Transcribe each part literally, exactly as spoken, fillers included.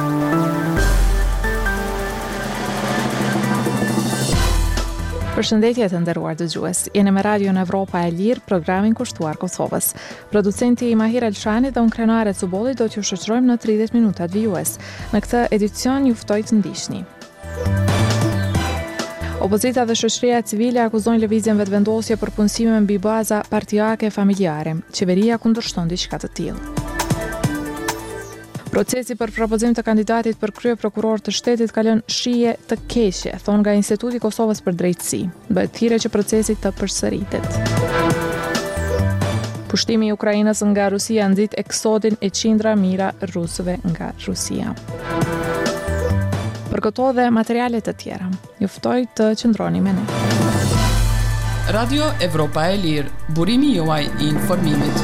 Përshëndetje të nderuar dëgjues. Jeni me Radio në Evropa e Lirë, programin kushtuar Kosovës. Producenti Mahir Elshani dhe unë Krenare Cubolli do t'ju shoqërojmë në tridhjetë minutat vijues. Në këtë edicion ju ftoj të ndiqni. Opozita dhe shoqëria civile akuzojnë lëvizjen vetëvendosje për punësime mbi baza partijake familjare. Qeveria kundërshton diçka të tillë. Procesi për propozim të kandidatit për krye prokuror të shtetit ka lënë shije të keqe, thonë nga Instituti i Kosovës për Drejtësi. Bëhet thirrje që procesi të përsëritet. Pushtimi i Ukrainës nga Rusia nxit eksodin e qindra mijëra rusëve nga Rusia. Për këto dhe materiale të tjera, ju ftoj të qëndroni me ne. Radio Evropa e Lirë, burimi juaj i informimit.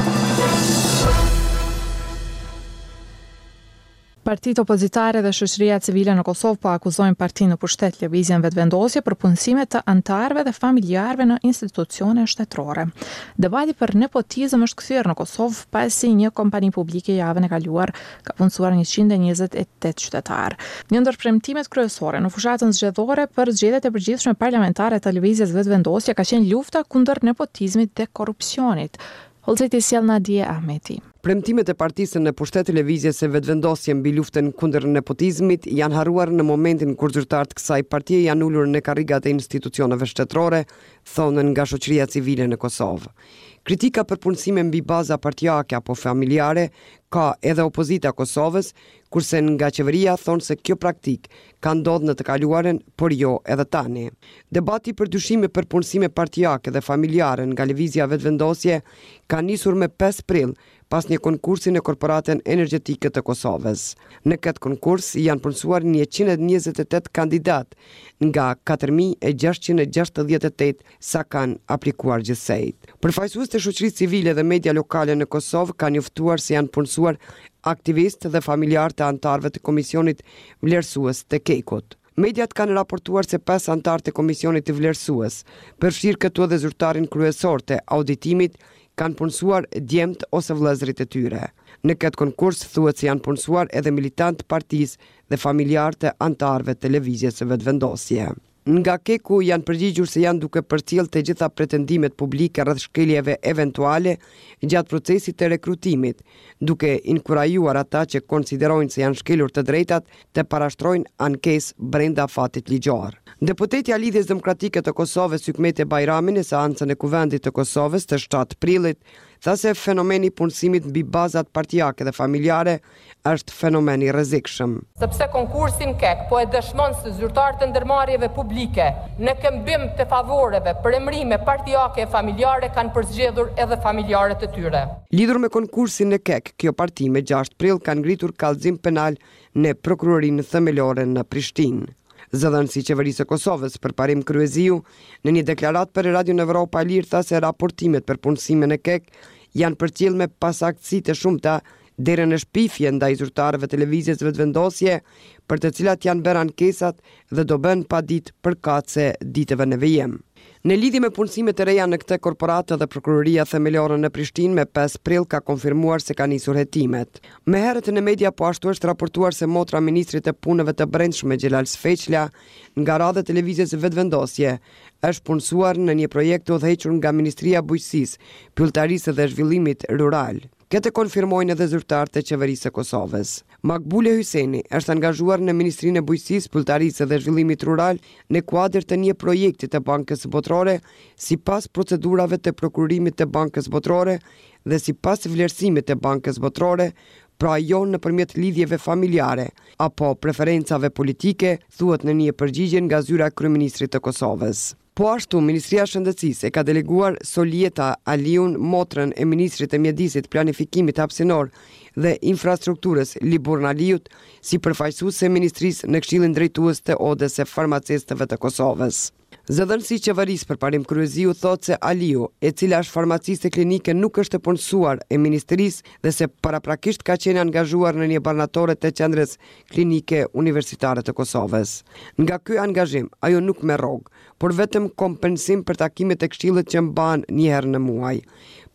Partitë opozitare dhe shoqëria civile në Kosovë po akuzojnë partinë në pushtet lëvizjen vetëvendosje për punësime të anëtarëve dhe familjarëve në institucione shtetërore. Debati për nepotizëm është kthyer në Kosovë pasi një kompani publike javën e kaluar ka punësuar njëqind e njëzet e tetë qytetarë. Një ndër premtimet kryesore në fushatën zgjedhore për zgjedhjet e përgjithshme parlamentare të lëvizjes vetëvendosje ka qenë lufta kundër nepotizmit dhe korrupsionit. Holzeti sjell Nadie Ahmeti. Premtimet e partisë në pushtet të lëvizjes së vetëvendosje mbi luftën kundër nepotizmit janë harruar në momentin kur zyrtarët kësaj partie janë ulur në karrigat e institucioneve shtetërore, thonën nga shoqëria civile në Kosovë. Kritika për punësime mbi baza partijake apo familjare ka edhe opozita Kosovës, kurse nga qeveria thonë se kjo praktik ka ndodhur në të kaluarën, por jo edhe tani. Debati për dyshime për punësime partijake dhe familjare nga lëvizja vetëvendosje ka nisur me pesë prill pas një konkursi në Korporatën Energjetike të Kosovës. Në këtë konkurs janë punësuar njëqind e njëzet e tetë kandidat nga katër mijë e gjashtëqind e gjashtëdhjetë e tetë sa kanë aplikuar gjithsejt. Përfaqësues të shoqërisë civile dhe media lokale në Kosovë kanë njoftuar se janë punësuar aktivistë dhe familjarë të antarëve të komisionit vlerësues të Kekut. Mediat kanë raportuar se pesë antarë të komisionit të vlerësues, përfshirë këtu edhe zyrtarin kryesor të auditimit, kanë punësuar djemt ose vëllezërit e tyre. Në këtë konkurs thuhet se janë punësuar edhe militantë partisë dhe familjarë të antarëve të lëvizjes së vetëvendosje. Nga Keku janë përgjigjur se janë duke përcjell të gjitha pretendimet publike rreth shkeljeve eventuale gjatë procesit të rekrutimit, duke inkurajuar ata që konsiderojnë se janë shkelur të drejtat të parashtrojnë ankesë brenda fatit ligjor. Deputetja Lidhjes Demokratike të Kosovës Hykmete Bajrami në seancën e Kuvendit të Kosovës të shtatë prillit tha se fenomeni punësimit mbi bazat partijake dhe familjare është fenomen i rrezikshëm. Sepse konkursin Kek po e dëshmon se zyrtarët e ndërmarrjeve publike në këmbim të favoreve për emrime partijake e familjare kanë përzgjedhur edhe familjarët e tyre. Lidhur me konkursin në Kek, kjo parti me gjashtë prill ka ngritur kallëzim penal në prokurorinë themelore në Prishtinë. Zëdhënësi i qeverisë së Kosovës përparim Kryeziu në një deklaratë për Radio Evropa e Lirë tha se raportimet për punësimin e Kek janë përcjell me pasaktësi të shumta deri në shpifje ndaj zyrtarëve të lëvizjes vetëvendosje, për të cilat janë bërë ankesat dhe do bën pa ditë përkatëse ditëve në vijim. Në lidhje me punësimet e reja në këtë korporatë dhe prokuroria themelore në Prishtinë me pesë prill ka konfirmuar se ka nisur hetimet. Me herët në media po ashtu është raportuar se motra ministrit e punëve të brendshme Xhelal Sfeqla nga radha e lëvizjes vetëvendosje është punësuar në një projekt të udhëhequr nga Ministria e Bujqësisë, Pyllëtarisë dhe Zhvillimit Rural. Këtë konfirmojnë edhe zyrtarët e qeverisë së Kosovës. Makbule Hyseni është angazhuar në Ministrinë e Bujqësisë, Pyllëtarisë dhe Zhvillimit Rural në kuadër të një projekti të Bankës Botërore, sipas procedurave të prokurimit të Bankës Botërore dhe sipas vlerësimit të Bankës Botërore, pra jo nëpërmjet lidhjeve familjare apo preferencave politike, thuhet në një përgjigje nga zyra e kryeministrit të Kosovës. Po ashtu, Ministria e Shëndetësisë e ka deleguar Solieta Aliun, motrën e Ministrit të Mjedisit, Planifikimit Hapësinor dhe Infrastrukturës Liburn Aliut, si përfaqësuese e Ministrisë në Këshillin Drejtues të Odës së Farmacistëve të Kosovës. Zëdhënësi i qeverisë përparim Kryeziu thotë se Aliu, e cila është farmaciste klinike, nuk është e punësuar e ministrisë dhe se paraprakisht ka qenë angazhuar në një barnatore të qendrës klinike universitare të Kosovës. Nga ky angazhim, ajo nuk merr rrogë, por vetëm kompensim për takimet e këshillit që mban një herë në muaj.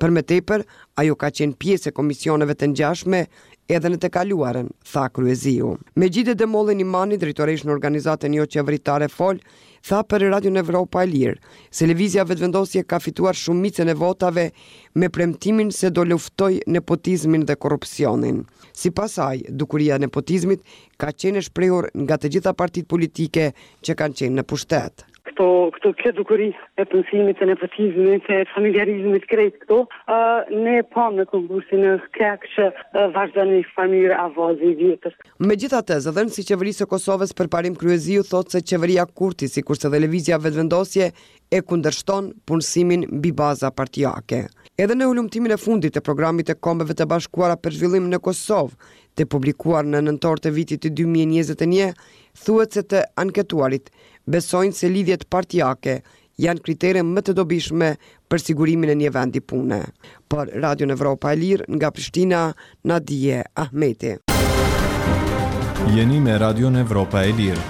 Për më tepër, ajo ka qenë pjesë e komisioneve të ngjashme edhe në të kaluarën, tha kryeziu. Megjithë Demollin Imani, drejtoresh në organizatën jo qeveritare Fol, tha për Radion Evropa e Lirë se lëvizja vetëvendosje ka fituar shumicën e votave me premtimin se do luftoj nepotizmin dhe korrupsionin. Sipas saj, dukuria e nepotizmit ka qenë e shprehur nga të gjitha partitë politike që kanë qenë në pushtet. Këto, këto kjo dukuri e punësimit, e nepotizmit, e familjarizmit krejt këto, uh, ne pam në konkursin e kek që uh, vazhdan një familje avazi i vjetës. Megjithatë, zëdhënësi i qeverisë së Kosovës përparim kryeziu thotë se qeveria Kurti, sikurse dhe lëvizja vetëvendosje, e kundërshton punësimin mbi baza partijake. Edhe në ulëmtimin e fundit të programit të Kombeve të Bashkuara për zhvillim në Kosovë, të publikuar në nëntor të vitit të dy mijë e njëzet e një, thuhet se të anketuarit besojnë se lidhjet partijake janë kritere më të dobishme për sigurimin e një vendi pune. Për Radion Evropa e Lirë, nga Prishtina, Nadije Ahmeti. Jeni me Radion Evropa e Lirë.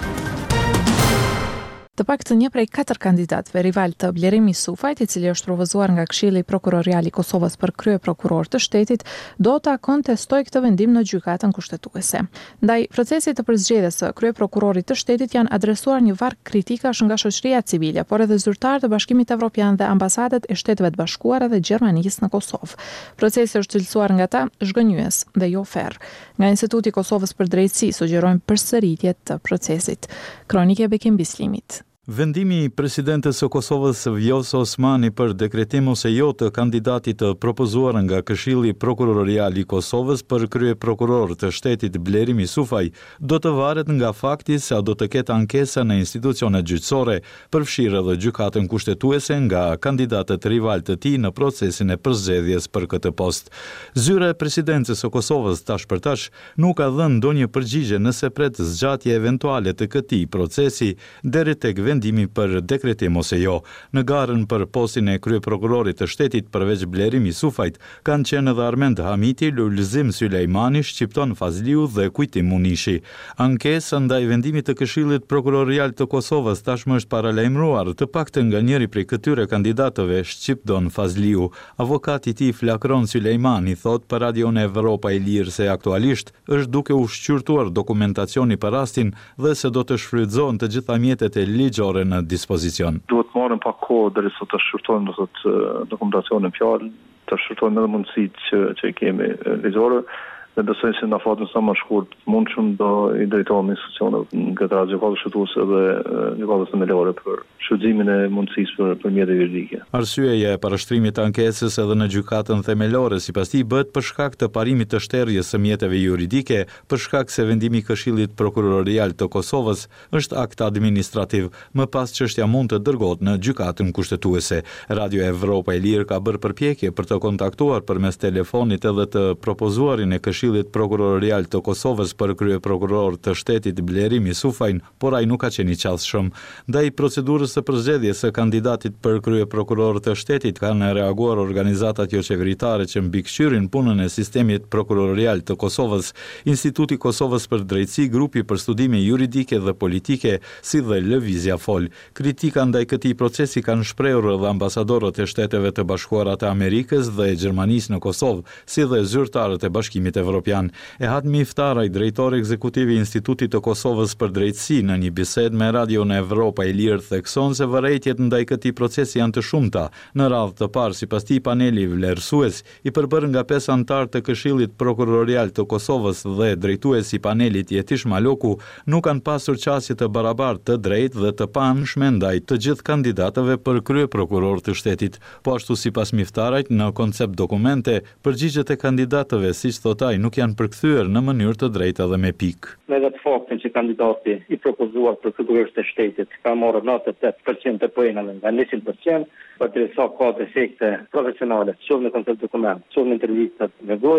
Të paktën një prej katër kandidatëve rival të Blerimi Sufajt, i cili është provëzuar nga Këshilli Prokurorial i Kosovës për krye prokuror të shtetit, do ta kontestojë këtë vendim në gjykatën kushtetuese. Ndaj procesit të përzgjedhjes së krye prokurorit të shtetit janë adresuar një varg kritikash nga shoqëria civile, por edhe zyrtarë të Bashkimit Evropian dhe ambasadet e Shteteve të Bashkuara dhe Gjermanisë në Kosovë. Procesi është cilësuar nga ta zhgënjyes dhe jo ferr. Nga Instituti i Kosovës për Drejtësi sugjerojnë përsëritje të procesit. Kronike e Bekim Bislimit. Vendimi i presidentes së Kosovës Vjosa Osmani për dekretim ose jo të kandidatit të propozuar nga Këshilli Prokurorial i Kosovës për krye prokuror të shtetit Blerimi Sufaj do të varet nga fakti se a do të ketë ankesa në institucionet gjyqësore, përfshirë edhe gjykatën kushtetuese nga kandidatët rival të tij në procesin e përzgjedhjes për këtë post. Zyra e presidencës së Kosovës tash për tash nuk ka dhënë ndonjë përgjigje nëse pret zgjatje eventuale të këtij procesi deri tek vendimi për dekretim ose jo. Në garën për postin e kryeprokurorit të shtetit përveç Blerimi Sufajt kanë qenë edhe Armend Hamiti, Lulzim Sulejmani, Shqipton Fazliu dhe Kujtim Munishi. Ankesa ndaj vendimit të Këshillit Prokurorial të Kosovës tashmë është paralajmëruar të paktën nga njëri prej këtyre kandidatëve, Shqipton Fazliu. Avokati i tij Flakron Sulejmani thot për Radion Evropa e Lirë se aktualisht është duke u shqyrtuar dokumentacioni për rastin dhe se do të shfrytëzohen të gjitha mjetet e ligjore në dispozicion. Duhet marrën pak kohë derisa të shqyrtojmë do të dokumentacionin fjalë, të shqyrtojmë edhe mundësitë që që kemi ligjore. Dhe besoj se në fatën sa më shkurt mund shumë do i drejtohemi institucionet nga gjykata shtuese dhe gjykata themelore për shfrytëzimin e mundësisë për, për mjete juridike. Arsyeja e parashtrimit të ankesës edhe në gjykatën themelore sipas tij bëhet për shkak të parimit të shterjes së mjeteve juridike, për shkak se vendimi i Këshillit Prokurorial të Kosovës është akt administrativ, më pas çështja mund të dërgohet në gjykatën kushtetuese. Radio Evropa e Lirë ka bërë përpjekje për të kontaktuar përmes telefonit edhe të propozuarin e Këshillit Prokurorial të Kosovës për krye prokuror të shtetit Blerimi Sufajn, por ai nuk ka qenë i qasshëm. Ndaj procedurës së përzgjedhjes së kandidatit për krye prokuror të shtetit kanë reaguar organizatat jo qeveritare që mbikëqyrin punën e sistemit prokurorial të Kosovës, Instituti i Kosovës për Drejtësi, Grupi për Studime Juridike dhe Politike, si dhe Lëvizja Fol. Kritika ndaj këtij procesi kanë shprehur edhe ambasadorët e Shteteve të Bashkuara të Amerikës dhe e Gjermanisë në Kosovë, si dhe zyrtarët e Bashkimit Evropian. Ehad Miftaraj, drejtori ekzekutiv i Institutit të Kosovës për Drejtësi, në një bisedë me Radion Evropa e Lirë thekson se vërejtjet ndaj këtij procesi janë të shumta. Në radhë të parë, sipas tij, paneli vlerësues i përbërë nga pesë anëtar të Këshillit Prokurorial të Kosovës dhe drejtuesi i panelit Jetish Maloku nuk kanë pasur qasje të barabartë të drejtë dhe të paanshme ndaj të gjithë kandidatëve për krye prokuror të shtetit. Po ashtu sipas Miftarajt, në koncept dokumente, përgjigjet e kandidatëve, siç thot ai, nuk janë përkthyer në mënyrë të drejtë dhe me pikë. Me vetë faktin që kandidati i propozuar për prokuror të shtetit ka marrë nëntëdhjetë e tetë përqind të punave nga njëqind përqind, për të sa ka defekte profesionale, qoftë në koncept dokument, qoftë në intervistat me gojë,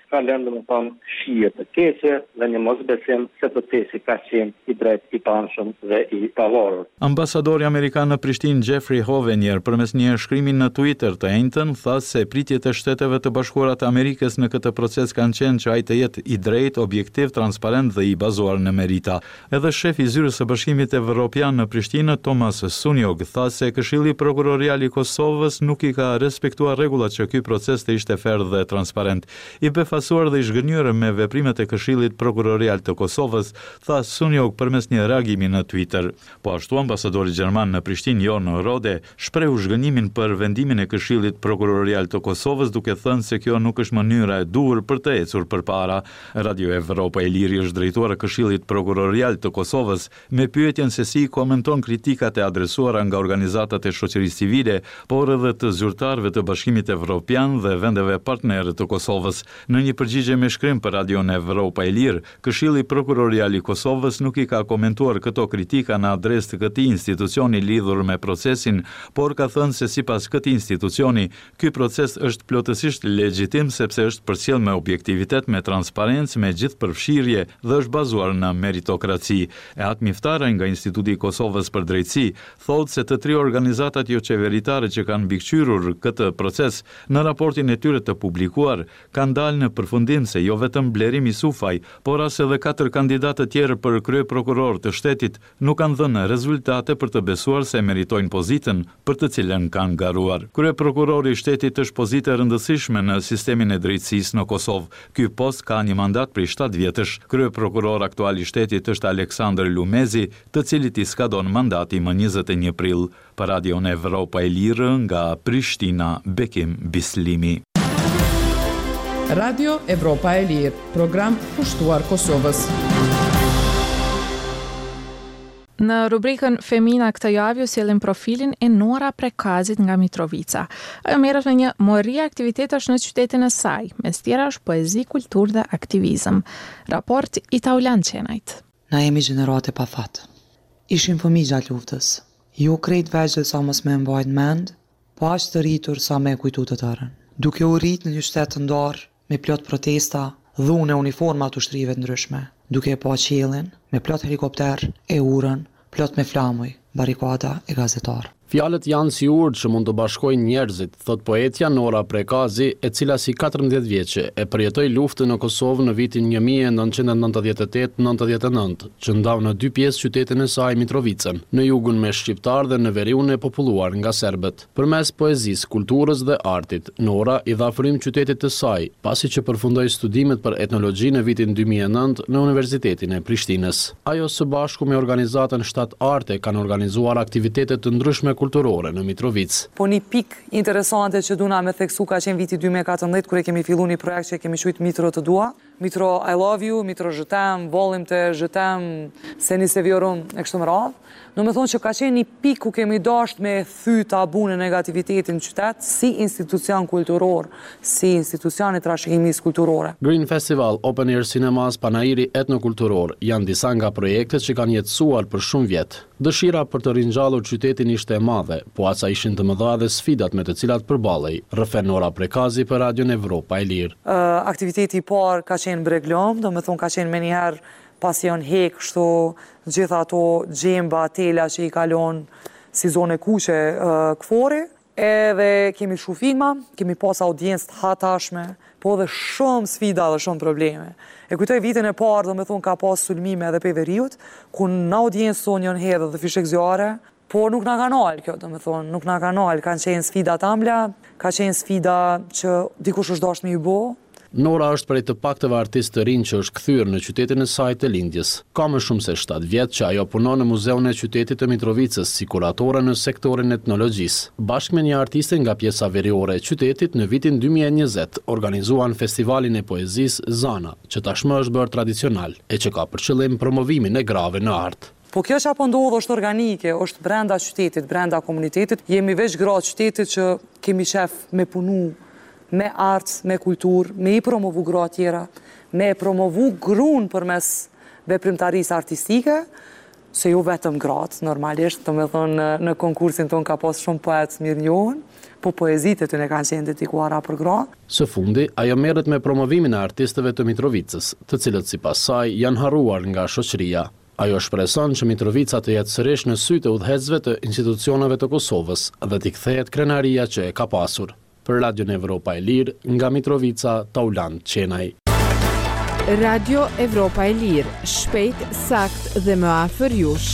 ka lënë më thonë shije të keqe dhe një mosbesim se procesi ka qenë i drejt i panshëm dhe i pavarur. Ambasadori amerikan në Prishtinë Jeffrey Hovenier përmes një shkrimi në Twitter të njëjtën tha se pritjet e Shteteve të Bashkuara të Amerikës në këtë proces kanë qenë që ai të jetë i drejtë, objektiv, transparent dhe i bazuar në merita. Edhe shefi i zyrës së Bashkimit Evropian në Prishtinë, Thomas Sunjog, tha se Këshilli Prokurorial i Kosovës nuk i ka respektuar rregullat që ky proces të ishte fair dhe transparent. I befasuar dhe i zhgënjur me veprimet e Këshillit Prokurorial të Kosovës, tha Sunjog përmes një reagimi në Twitter. Po ashtu ambasadori gjerman në Prishtinë Jon Rode shprehu zhgënjimin për vendimin e Këshillit Prokurorial të Kosovës, duke thënë se kjo nuk është mënyra e duhur për të ecur përpara. Radio Evropa e Liri është drejtuar e Këshillit Prokurorial të Kosovës me pyetjen se si komenton kritikat e adresuara nga organizatat e shoqërisë civile, por edhe të zyrtarëve të Bashkimit Evropian dhe vendeve partnerë të Kosovës. Në një përgjigje me shkrim për Radion Evropa e Lirë, Këshilli Prokurorial i Kosovës nuk i ka komentuar këto kritika në adresë të këtij institucioni lidhur me procesin, por ka thënë se sipas këtij institucioni, ky proces është plotësisht legjitim sepse është përcjell me objektivitet, me transparencë, me gjithëpërfshirje dhe është bazuar në meritokraci. E atë Miftara nga Instituti i Kosovës për Drejtësi thotë se të tri organizatat jo qeveritare që kanë mbikëqyrur këtë proces në raportin e tyre të publikuar kanë dalë në përfundim se jo vetëm Blerimi Sufaj, por as edhe katër kandidatë të tjerë për krye prokuror të shtetit nuk kanë dhënë rezultate për të besuar se meritojnë pozitën për të cilën kanë garuar. Krye prokurori i shtetit është pozitë e rëndësishme në sistemin e drejtësisë në Kosovë. Ky post ka një mandat prej shtatë vjetësh. Krye prokuror aktual i shtetit është Aleksandër Lumezi, të cilit i skadon mandati më njëzet e një prill. Për Radion Evropa e Lirë nga Prishtina, Bekim Bislimi. Radio Evropa e Lirë, program pushtuar Kosovës. Në rubrikën Femina këtë javë ju sjellim profilin e Nora Prekazit nga Mitrovica. Ajo merret me një morri aktivitetesh në qytetin e saj, mes tjerash poezi, kulturë dhe aktivizëm. Raport i Taulan Qenajt. Na jemi gjenerate pa fat. Ishim fëmijë gjatë luftës. Jo krejt vegjël sa mos me mbajt mend, po aq të rritur sa me kujtu të tërën. Duke u rrit në një shtet të ndarë, me plot protesta, dhune uniforma të ushtrive të ndryshme, duke e pa qiellin, me plot helikopter, e urën, plot me flamuj, barikada e gazetar. Fjalët janë si urdhë që mund të bashkojnë njerëzit, thot poetja Nora Prekazi, e cila si katërmbëdhjetë vjeçe e përjetoi luftën në Kosovë në vitin një mijë e nëntëqind e nëntëdhjetë e tetë nëntëdhjetë e nëntë, që ndau në dy pjesë qytetin e saj Mitrovicën, në jugun me shqiptar dhe në veriun e populluar nga serbët. Përmes poezisë, kulturës dhe artit, Nora i dha frymë qytetit të saj, pasi që përfundoi studimet për etnologji në vitin dy mijë e nëntë në Universitetin e Prishtinës. Ajo së bashku me organizatën Shtat Arte kanë organizuar aktivitete të ndryshme kulturore në Mitrovicë. Po një pik interesante që duna me theksu ka qenë viti dy mijë e katërndhjetë, kur e kemi fillu një projekt që kemi quajtur Mitro të dua. Mitro I love you, Mitro je t'aime, volim të je t'aime, se një se vjorum e kështu më radhë. Do me thonë që ka qenë një pik ku kemi dasht me thy tabu në negativitetin në qytet si institucion kulturor, si institucion i trashëgimisë kulturore. Green Festival, Open Air Cinemas, Panairi etnokulturor janë disa nga projektet që kanë jetësuar për shumë vjet. Dëshira për të ringjallur qytetin ishte e madhe, po asa ishin të mëdha dhe sfidat me të cilat përballej. Rrëfen Nora Prekazi për Radion Evropa e Lirë. Uh, aktiviteti i parë ka qenë breglom, do me thonë ka qenë me njëherë pasion hek, kështu gjitha ato gjemba, tela që i kalon si zone kuqe uh, këfori. Edhe kemi shu filma, kemi pas audiencë të hatashme, po dhe shumë sfida dhe shumë probleme. E kujtoj vitin e parë, do me thonë, ka pas sulmime edhe pe veriut, ku në audiencë sonë njën hedhe dhe fishek zjarë, po nuk na ka nalë kjo, do me thonë, nuk na ka nalë, kanë qenë sfida tambla, ka qenë sfida që dikush është dasht me i bo. Nora është prej të paktëve artistë të rinj që është kthyer në qytetin e saj të lindjes. Ka më shumë se shtatë vjet që ajo punon në Muzeun e Qytetit të Mitrovicës si kuratore në sektorin etnologjisë. Bashkë me një artiste nga pjesa veriore e qytetit, në vitin dy mijë e njëzet organizuan festivalin e poezisë Zana, që tashmë është bërë tradicional e që ka për qëllim promovimin e grave në art. Po kjo që apo ndodhë është organike, është brenda qytetit, brenda komunitetit. Jemi veç gra qytetit që kemi shef me punu me art, me kultur, me i promovu gra tjera, me promovu grun përmes veprimtarisë artistike, se jo vetëm gratë, normalisht, të me thonë në, në konkursin tonë ka pas shumë poetë mirë njohën, po poezit e të ne kanë qenë dedikuara për gra. Së fundi, ajo merret me promovimin e artistëve të Mitrovicës, të cilët sipas saj janë harruar nga shoqëria. Ajo shpreson që Mitrovica të jetë sërish në sy të udhëhecësve të institucioneve të Kosovës dhe t'i kthehet krenaria që e ka pasur. Për Radion Evropa e Lirë, nga Mitrovica, Tauland Qenaj. Radio Evropa e Lirë, shpejt, sakt dhe më afër jush.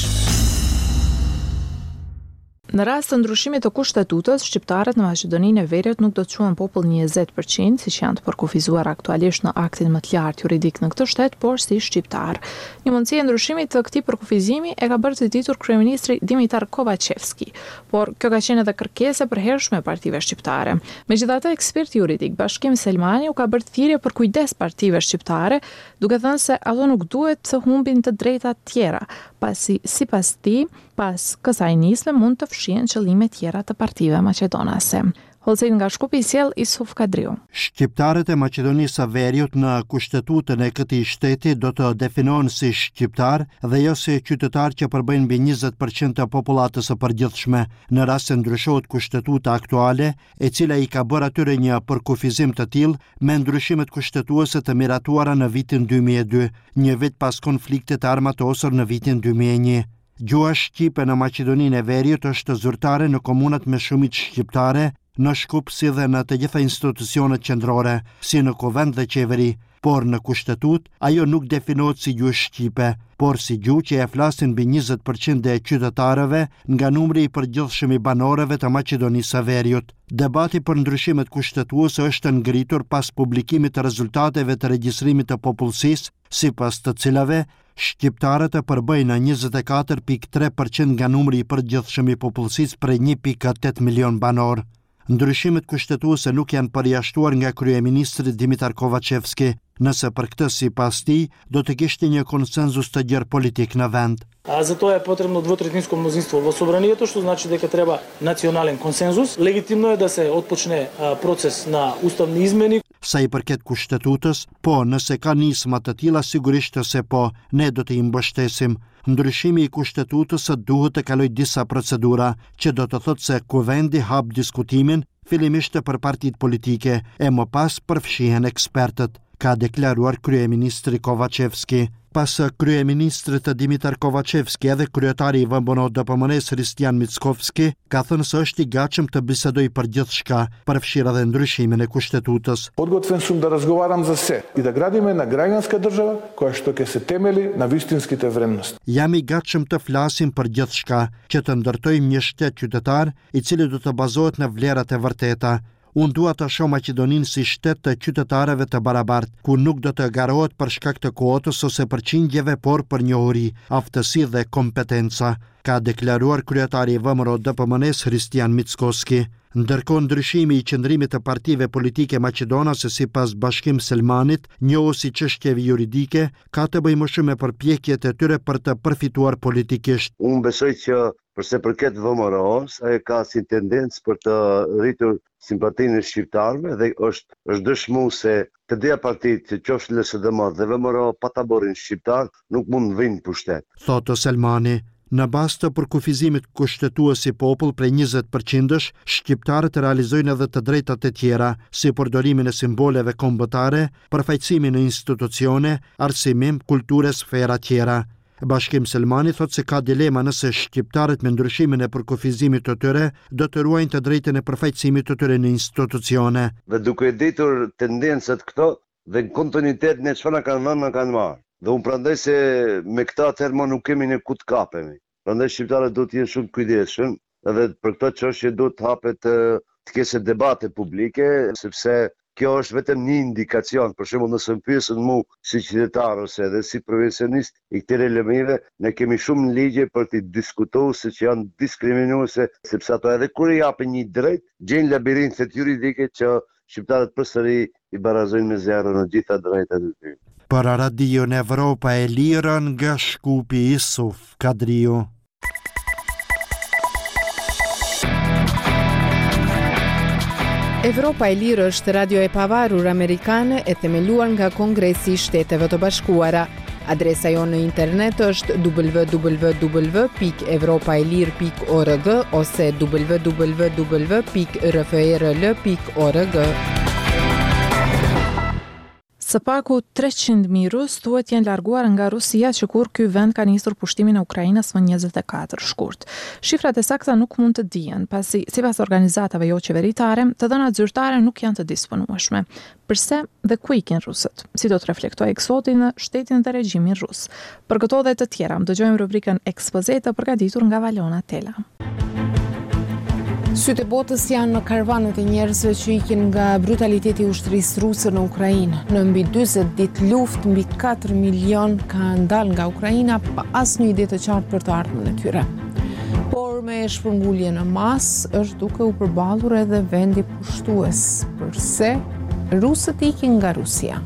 Në rast të ndryshimit të kushtetutës, shqiptarët në Maqedoninë e Veriut nuk do të quhen popull njëzet përqind, siç janë të përkufizuar aktualisht në aktin më të lartë juridik në këtë shtet, por si shqiptar. Një mundësi e ndryshimit të këtij përkufizimi e ka bërë të ditur kryeministri Dimitar Kovacevski, por kjo ka qenë edhe kërkesë e përhershme e partive shqiptare. Megjithatë, eksperti juridik Bashkim Selmani u ka bërë thirrje për kujdes partive shqiptare, duke thënë se ato nuk duhet të humbin të drejta të tjera, pasi sipas tij, pas kësaj nisme mund të fshihen qëllime tjera të partive maqedonase. Holcim nga Shkupi sjell Isuf Kadriu. Shqiptarët e Maqedonisë së Veriut në kushtetutën e këtij shteti do të definohen si shqiptar dhe jo si qytetar që përbëjnë mbi njëzet përqind të popullatës së përgjithshme, në rast se ndryshohet kushtetuta aktuale, e cila i ka bërë atyre një përkufizim të tillë me ndryshimet kushtetuese të miratuara në vitin dy mijë e dy, një vit pas konfliktit armatosur në vitin dy mijë e një. Gjuha shqipe në Maqedoninë e Veriut është zyrtare në komunat me shumicë shqiptare, në Shkup si dhe në të gjitha institucionet qendrore, si në Kuvend dhe qeveri, por në kushtetut, ajo nuk definohet si gjuhë shqipe, por si gjuhë që e flasin mbi njëzet përqind e qytetarëve nga numri i përgjithshëm i banorëve të Maqedonisë së Veriut. Debati për ndryshimet kushtetuese është ngritur pas publikimit të rezultateve të regjistrimit të popullsisë, sipas të cilave shqiptarët e përbëjnë në njëzet e katër pikë tre përqind nga numri i përgjithshëm i popullsisë prej një pikë tetë milion banor. Ndryshimet kushtetuese nuk janë përjashtuar nga kryeministri Dimitar Kovacevski, nëse për këtë sipas tij do të kishte një konsenzus të gjerë politik në vend. А за тоа е потребно двотретинско мнозинство во собранието, што значи дека треба национален консензус. Легитимно е да се отпочне процес на уставни измени. Sa i përket kushtetutës, po, nëse ka nisma të tilla, sigurisht se po, ne do të i mbështesim. Ndryshimi i kushtetutës duhet të kaloj disa procedura, që do të thotë se Kuvendi hap diskutimin, fillimisht për partitë politike, e më pas përfshihen ekspertët, ka deklaruar kryeministri Kovacevski. Pas kryeministrit Dimitar Kovacevski edhe kryetari i V M N D P M N-s Hristijan Mickovski ka thënë se është i gatshëm të bisedojë për gjithçka, përfshirë edhe ndryshimin e kushtetutës. Подготвен сум да разговарам за се и да градиме една граѓанска држава која што ќе се темели на вистинските вредности. Jam i gatshëm të flasim për gjithçka, që të ndërtojmë një shtet qytetar i cili do të bazohet në vlerat e vërteta. Unë dua të shoh Maqedoninë si shtet të qytetarëve të barabartë, ku nuk do të garohet për shkak të kuotës ose përqindjeve, por për njohuri, aftësi dhe kompetenca, ka deklaruar kryetari i V M R O D P M N-s Hristijan Mickovski. Ndërkohë ndryshimi i qëndrimit të partive politike maqedonase sipas Bashkim Selmanit, njohur si çështjeve juridike, ka të bëjë më shumë me përpjekjet e tyre për të përfituar politikisht. Unë besoj që përse përket V M R O-s, ai ka si tendencë për të rritur simpatinë e shqiptarëve dhe është është dëshmuar se të dyja partitë, qoftë L S D M dhe V M R O, pa taborin shqiptar, nuk mund të vinë në pushtet. Thotë Selmani. Në bazë të përkufizimit kushtetues si popull prej njëzet përqindësh, shqiptarët realizojnë edhe të drejtat e tjera, si përdorimin e simboleve kombëtare, përfaqësimin në institucione, arsimim, kulturë, sfera tjera. Bashkim Selmani thotë se ka dilema nëse shqiptarët me ndryshimin e përkufizimit të tyre do të ruajnë të drejtën e përfaqësimit të tyre në institucione. Dhe duke ditur tendencat këto dhe në kontinuitet ne çfarë kanë dhënë na kanë marrë. Dhe unë prandaj se me këta termo nuk kemi ne ku të kapemi. Prandaj shqiptarët do të jenë shumë kujdesshëm edhe për këtë çështje do të hapet të kese debate publike, sepse kjo është vetëm një indikacion. Për shembull, nëse më pyesën mu si qytetar ose edhe si profesionist i këtyre lëmive, ne kemi shumë ligje për të diskutuar se që janë diskriminuese, sepse ato edhe kur i japin një drejt, gjejnë labirintet juridike që shqiptarët përsëri i barazojnë me zero në gjitha drejtat e tyre. Për Radion Evropa e Lirë nga Shkupi, Isuf Kadriu. Evropa e Lirë është radio e pavarur amerikane e themeluar nga Kongresi i Shteteve të Bashkuara. Adresa jonë në internet është w w w pikë evropa e lirë pikë org ose w w w pikë r f r l pikë org. Së paku treqind mijë rus thuhet janë larguar nga Rusia që kur ky vend ka nisur pushtimin e Ukrainës më njëzet e katër shkurt. Shifrat e sakta nuk mund të dihen, pasi sipas organizatave jo qeveritare, të dhënat zyrtare nuk janë të disponueshme. Përse dhe ku ikin rusët? Si do të reflektojë eksodi në shtetin dhe regjimin rus? Për këto dhe të tjera, dëgjojmë rubrikën Ekspoze të përgatitur nga Valona Tela. Sytë e botës janë në karavanet e njerëzve që ikin nga brutaliteti i ushtrisë ruse në Ukrainë. Në mbi dyzet ditë luftë, mbi katër milion ka ndalë nga Ukraina pa asnjë ide të qartë për të ardhmen e tyre. Por me shpërngulje në masë është duke u përballur edhe vendi pushtues. Përse rusët ikin nga Rusia?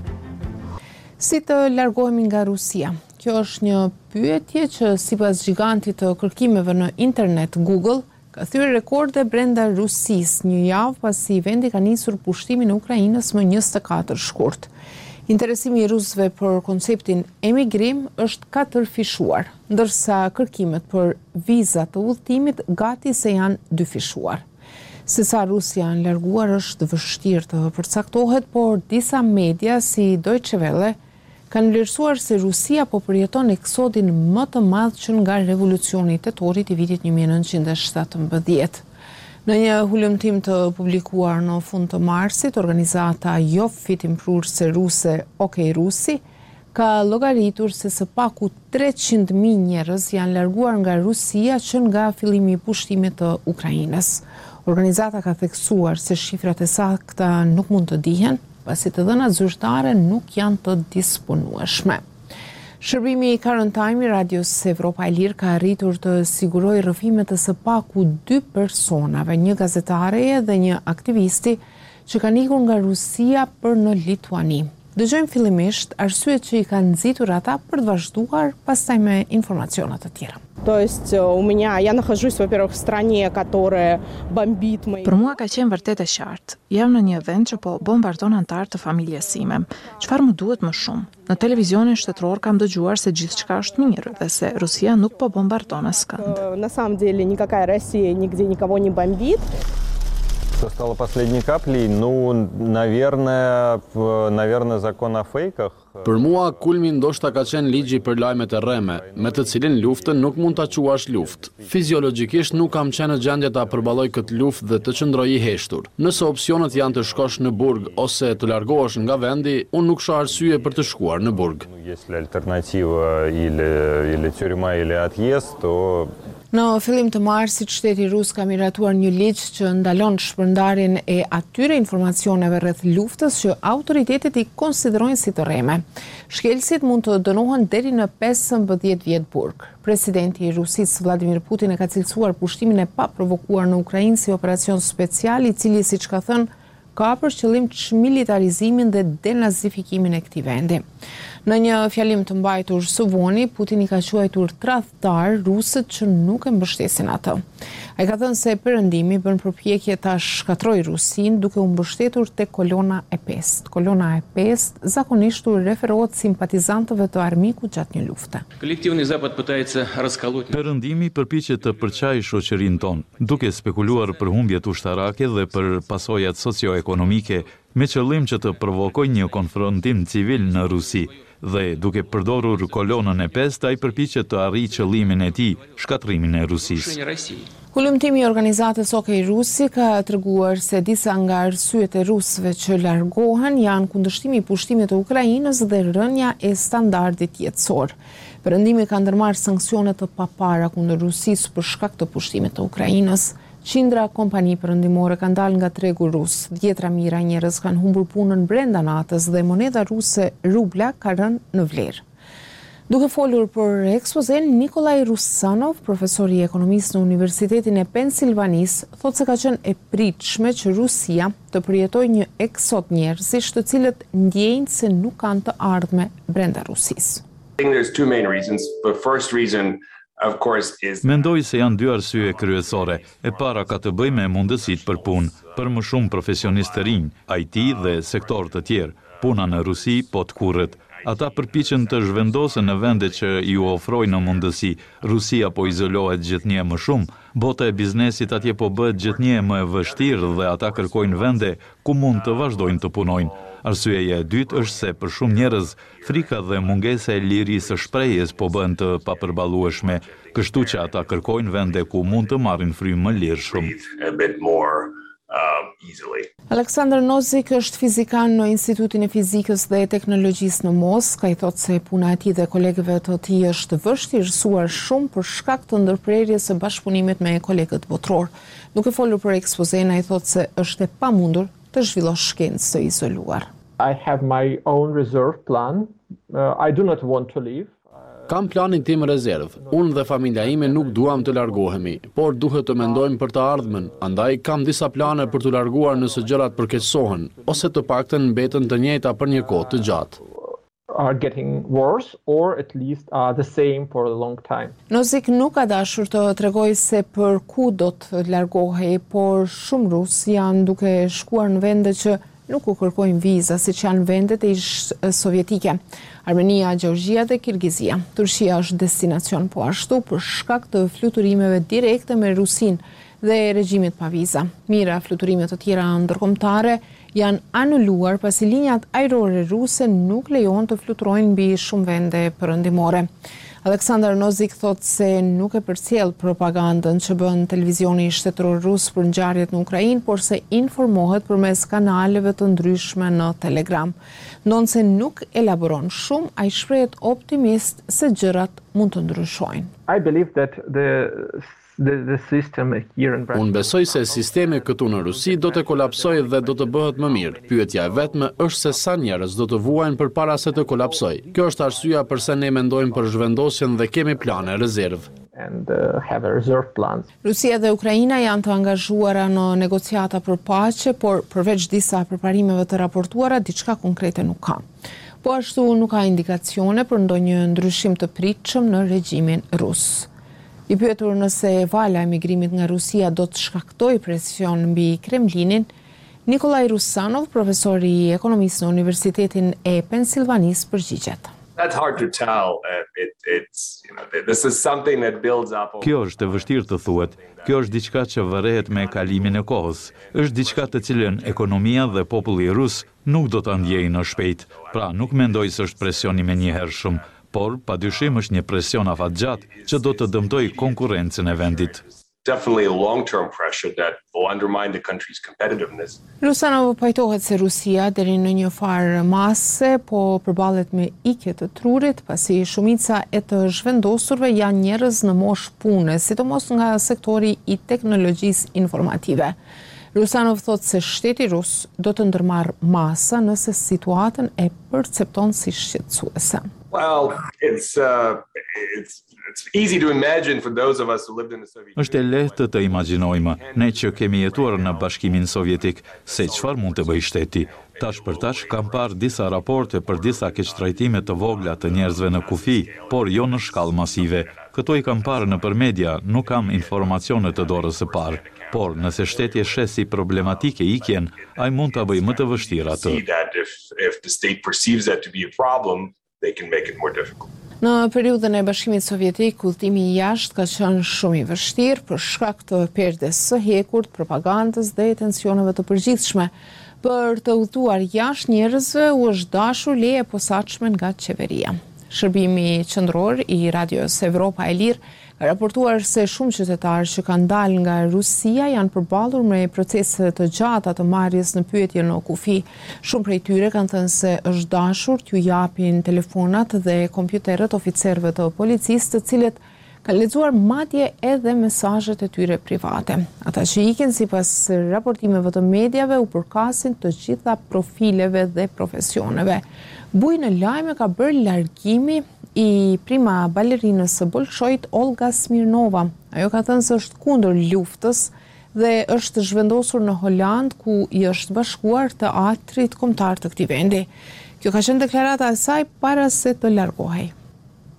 Si të largohemi nga Rusia? Kjo është një pyetje që sipas gigantit të kërkimeve në internet Google ka thyer rekorde brenda Rusisë një javë pasi vendi ka nisur pushtimin e Ukrainës më njëzet e katër shkurt. Interesimi i rusëve për konceptin emigrim është katërfishuar, ndërsa kërkimet për viza të udhëtimit gati se janë dyfishuar. Se sa rusë janë larguar është vështirë të përcaktohet, por disa media si Deutsche Welle kanë vlerësuar se Rusia po përjeton eksodin më të madh që nga revolucioni tetorit i vitit një mijë e nëntëqind e shtatëmbëdhjetë. Në një hulumtim të publikuar në fund të marsit, organizata jo fitimprurse ruse OK Rusi ka llogaritur se së paku treqind mijë njerëz janë larguar nga Rusia që nga fillimi i pushtimit të Ukrainës. Organizata ka theksuar se shifrat e sakta nuk mund të dihen, pasi të dhënat zyrtare nuk janë të disponueshme. Shërbimi i Current Time i Radios Evropa e Lirë ka arritur të sigurojë rrëfimet të së paku dy personave, një gazetare dhe një aktivisti që kanë ikur nga Rusia për në Lituani. Dëgjojmë fillimisht arsyet që i kanë nxitur ata për të vazhduar, pastaj me informacione të tjera. То есть у меня, я нахожусь, во-первых, в стране, которая бомбит мои... Për mua ka qenë vërtet e qartë. Jam në një vend që po bombardon antarë të familjes sime. Çfarë më duhet më shumë? Në televizionin shtetëror kam dëgjuar se gjithçka është mirë dhe se Rusia nuk po bombardon askënd. На самом деле никакая Россия нигде никого не бомбит. Что стало последней каплей? Ну, наверное, наверное, закон о фейках. Për mua, kulmi ndoshta ka qenë ligji për lajmet e rreme, me të cilin luftën nuk mund ta quash luftë. Fiziologjikisht nuk kam qenë në gjendje ta përballoj këtë luftë dhe të qëndroj i heshtur. Nëse opsionet janë të shkosh në burg ose të largohesh nga vendi, unë nuk shoh arsye për të shkuar në burg. Если альтернатива или или тюрьма или отъезд, то Në fillim të marsit, shteti rus ka miratuar një ligj që ndalon shpërndarjen e atyre informacioneve rreth luftës që autoritetet i konsiderojnë si të rreme. Shkelësit mund të dënohen deri në pesëmbëdhjetë vjet burg. Presidenti i Rusisë Vladimir Putin e ka cilësuar pushtimin e paprovokuar në Ukrainë si operacion special, i cili, siç ka thënë, ka për qëllim çmilitarizimin dhe denazifikimin e këtij vendi. Në një fjalim të mbajtur së voni, Putin i ka quajtur tradhtar rusët që nuk e mbështesin atë. Ai ka thënë se perëndimi bën përpjekje ta shkatrojë Rusinë duke u mbështetur tek kolona e pestë. Kolona e pestë zakonisht u referohet simpatizantëve të armikut gjatë një lufte. Perëndimi përpiqet të përçajë shoqërinë tonë, duke spekuluar për humbjet ushtarake dhe për pasojat socio-ekonomike, me qëllim që të provokojë një konfrontim civil në Rusi, dhe duke përdorur kolonën e pestë, ai përpiqet të arrijë qëllimin e tij, shkatrimin e Rusisë. Hulumtimi i organizatës OK Rusi ka treguar se disa nga arsyet e rusëve që largohen janë kundërshtimi i pushtimit të Ukrainës dhe rënja e standardit jetësor. Perëndimi ka ndërmarrë sanksione të papara kundër Rusisë për shkak të pushtimit të Ukrainës. Qindra kompani perëndimore kanë dalë nga tregu rus. Dhjetra mijëra njerëz kanë humbur punën brenda natës dhe moneda ruse rubla ka rënë në vlerë. Duke folur për ekspozen, Nikolaj Rusanov, profesor i ekonomisë në Universitetin e Pensilvanisë, thotë se ka qenë e pritshme që Rusia të përjetojë një eksod njerëzish të cilët ndjejnë se nuk kanë të ardhme brenda Rusisë. There's two main reasons. The first reason of course is Mendoj se janë dy arsye kryesore. E para ka të bëjë me mundësitë për punë, për më shumë profesionistë të rinj, I T dhe sektor të tjerë. Puna në Rusi po të kurrët. Ata përpiqen të zhvendosen në vende që ju ofrojnë mundësi. Rusia po izolohet gjithnjë më shumë, bota e biznesit atje po bëhet gjithnjë më e vështirë dhe ata kërkojnë vende ku mund të vazhdojnë të punojnë. Arsyeja e dytë është se për shumë njerëz frika dhe mungesa e lirisë së shprehjes po bëhen të papërballueshme, kështu që ata kërkojnë vende ku mund të marrin frymë më lirshëm. Aleksandar Nozik është fizikan në Institutin e Fizikës dhe Teknologjisë në Moskë. Ai thotë se puna e tij dhe kolegëve të tij është vështirësuar shumë për shkak të ndërprerjes së bashkëpunimit me kolegët botror. Duke folur për ekspozen, ai thotë se është e pamundur të zhvillosh shkencë të izoluar. I have my own reserve plan. Uh, I do not want to leave. Kam planin tim rezervë. Unë dhe familja ime nuk duam të largohemi, por duhet të mendojmë për të ardhmen. Andaj kam disa plane për të larguar nëse gjërat përkeqësohen, ose të paktën mbeten të njëjta për një kohë të gjatë. Are getting worse or at least are the same for a long time. Nozik nuk ka dashur të tregojë se për ku do të largohej, por shumë rus janë duke shkuar në vende që nuk u kërkojnë viza, siç janë vendet e ish sovjetike, Armenia, Gjeorgjia dhe Kirgizia. Turqia është destinacion po ashtu për shkak të fluturimeve direkte me Rusin dhe regjimit pa viza. Mira fluturime të tjera ndërkombëtare janë anuluar pasi linjat ajrore ruse nuk lejon të fluturojnë mbi shumë vende perëndimore. Aleksandar Nozik thotë se nuk e përcjell propagandën që bën televizioni shtetëror rus për ngjarjet në Ukrainë, por se informohet përmes kanaleve të ndryshme në Telegram. Ndonse nuk elaboron shumë, ai shprehet optimist se gjërat mund të ndryshojnë. I believe that the The, the system here in Unë besoj se sistemi këtu në Rusi do të kolapsojë dhe do të bëhet më mirë. Pyetja e vetme është se sa njerëz do të vuajnë përpara se të kolapsojë. Kjo është arsyeja pse ne mendojmë për zhvendosjen dhe kemi plane rezervë. And uh, have a reserve plan. Rusia dhe Ukraina janë të angazhuara në negociata për paqe, por përveç disa përparimeve të raportuara, diçka konkrete nuk ka. Po ashtu nuk ka indikacione për ndonjë ndryshim të pritshëm në regjimin rus. I pyetur nëse vala e migrimit nga Rusia do të shkaktojë presion mbi Kremlinin, Nikolaj Rusanov, profesor i ekonomisë në Universitetin e Pensilvanisë, përgjigjet. That's hard to tell. It, it's, you know, this is something that builds up. Kjo është e vështirë të thuhet. Kjo është diçka që vërehet me kalimin e kohës. Është diçka të cilën ekonomia dhe populli rus nuk do ta ndjejnë në shpejt. Pra, nuk mendoj se është presion i menjëhershëm, por padyshim është një presion afatgjatë që do të dëmtojë konkurrencën e vendit. Definitely a long-term pressure that will undermine the country's competitiveness. Rusanov pajtohet se Rusia deri në një farë mase po përballet me ikje të trurit, pasi shumica e të zhvendosurve janë njerëz në moshë pune, sidomos nga sektori i teknologjisë informative. Rusanov thotë se shteti rus do të ndërmarrë masa nëse situatën e percepton si shqetësuese. Well, it's uh, it's it's easy to imagine for those of us who lived in the Soviet Union. Është e lehtë të imagjinojmë, ne që kemi jetuar në Bashkimin Sovjetik, se çfarë mund të bëjë shteti. Tash për tash kam parë disa raporte për disa keqtrajtime të vogla të njerëzve në kufi, por jo në shkallë masive. Këto i kam parë nëpër media, nuk kam informacione të dorës së parë. Por nëse shteti e sheh si problematike ikjen, ai mund ta bëjë më të vështirë atë. If if the state perceives that to be a problem, they can make it more difficult. Në periudhën e Bashkimit Sovjetik, udhëtimi i jashtë ka qenë shumë i vështirë për shkak të perdes së hekurt, propagandës dhe tensioneve të përgjithshme. Për të udhëtuar jashtë njerëzve u është dashur leje posaçme nga qeveria. Shërbimi qendror i Radios Evropa e Lirë ka raportuar se shumë qytetarë që kanë dalë nga Rusia janë përballur me procese të gjata të marrjes në pyetje në kufi. Shumë prej tyre kanë thënë se është dashur t'ju japin telefonat dhe kompjuterët oficerëve të policisë, të cilët kanë lexuar madje edhe mesazhet e tyre private. Ata që ikin sipas raportimeve të mediave u përkasin të gjitha profileve dhe profesioneve. Buj në lajme ka bërë largimi i prima balerinës së Bolshojit Olga Smirnova. Ajo ka thënë se është kundër luftës dhe është zhvendosur në Holand, ku i është bashkuar teatrit kombëtar të këtij vendi. Kjo ka qenë deklarata e saj para se të largohej.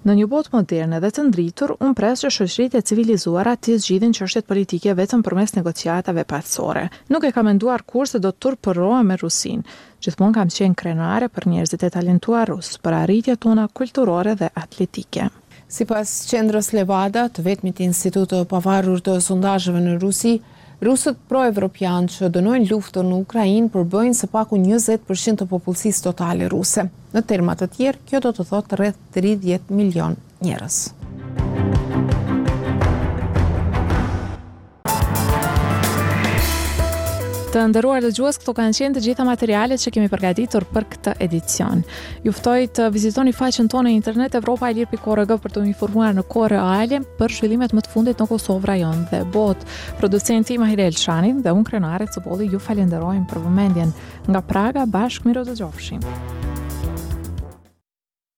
Në një botë moderne dhe të ndritur, unë pres që shoqëritë e civilizuara të zgjidhin çështjet politike vetëm përmes negociatave paqësore. Nuk e kam menduar kur se do të turpërohem me Rusinë. Gjithmonë kam qenë krenare për njerëzit e talentuar rus, për arritjet tona kulturore dhe atletike. Sipas qendrës Levada, të vetmit institut të pavarur të sondazheve në Rusi, rusët pro-evropian që dënojnë luftën në Ukrainë përbëjnë së paku njëzet përqind të popullsisë totale ruse. Në terma të tjerë, kjo do të thotë rreth tridhjetë milion njerëz. Të nderuar dëgjues, këto kanë qenë të gjitha materialet që kemi përgatitur për këtë edicion. Ju ftoj të vizitoni faqen tonë në internet evropa e lirë pikë org për të informuar në kohë reale për zhvillimet më të fundit në Kosovë, rajon dhe botë. Producenti Mahir Elshani dhe unë krenare Cobolli ju falenderojmë për vëmendjen. Nga Praga bashkë miro të gjofshim.